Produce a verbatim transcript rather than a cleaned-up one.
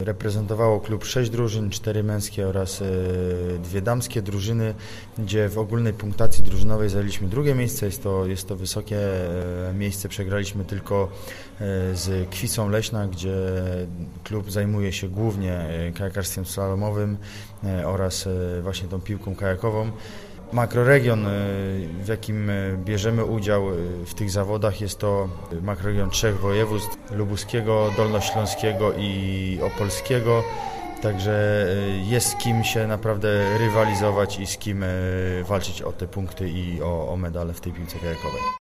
reprezentowało klub sześć drużyn, cztery męskie oraz dwie damskie drużyny, gdzie w ogólnej punktacji drużynowej zajęliśmy drugie miejsce. Jest to, jest to wysokie miejsce, przegraliśmy tylko z Kwisą Leśna, gdzie klub zajmuje się głównie kajakarstwem slalomowym oraz właśnie tą piłką kajakową. Makroregion, w jakim bierzemy udział w tych zawodach, jest to makroregion trzech województw: lubuskiego, dolnośląskiego i opolskiego. Także jest z kim się naprawdę rywalizować i z kim walczyć o te punkty i o, o medale w tej piłce kajakowej.